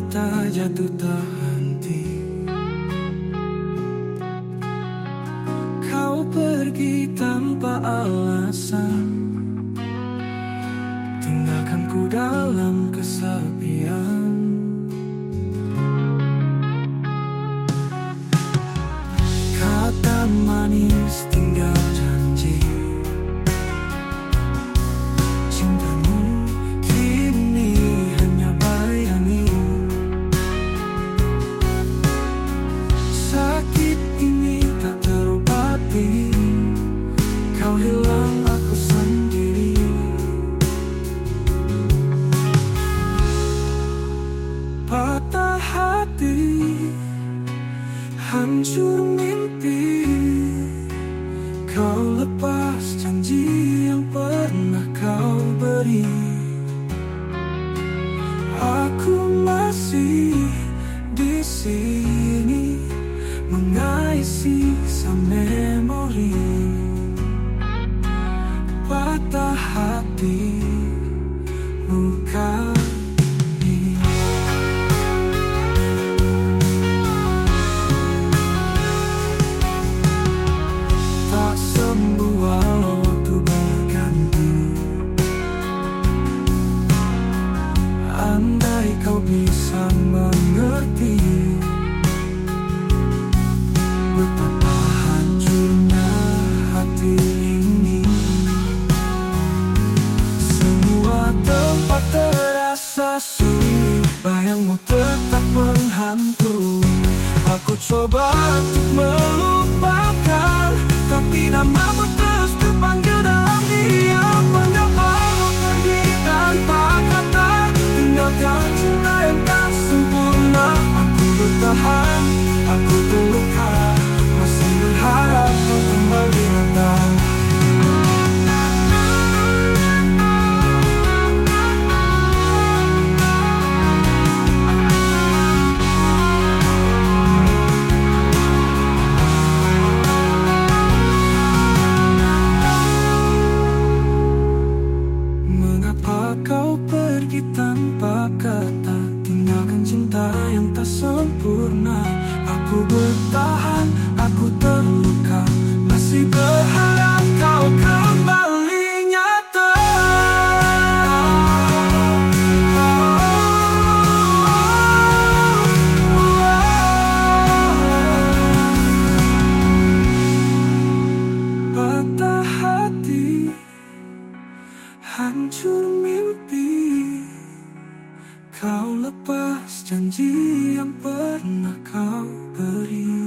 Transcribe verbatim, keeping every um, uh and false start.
mata jatuh tak henti. Kau pergi tanpa alasan, tinggalkan ku dalam kesepian. Kata manis tinggal janji, cintamu kini hanya bayangi. Sakit ini tak terobati, kau hilang aku sendiri. Patah hati, hancur mimpi, kau lepas janji yang pernah kau beri. Aku masih di sini mengais sisa memori. Patah hati, luka ini. Tak sembuh walau waktu berganti. Andai kau bisa mengerti betapa hancurnya hati ini. Semua tempat terasa sunyi, bayangmu tetap menghantui. Aku coba untuk melupakan, tapi namamu terus terpanggil dalam diam. Mengapa kau pergi tanpa kata, tinggalkan cinta yang tak sempurna. Aku bertahan, aku terluka, masih berharap kau kembali datang. Mengapa kau pergi tanpa kata, tinggalkan cinta yang tak sempurna. Aku bertahan, aku terluka, masih berharap kau kembali nyata. Patah hati, hancur mimpi, kau lepas janji yang pernah kau beri.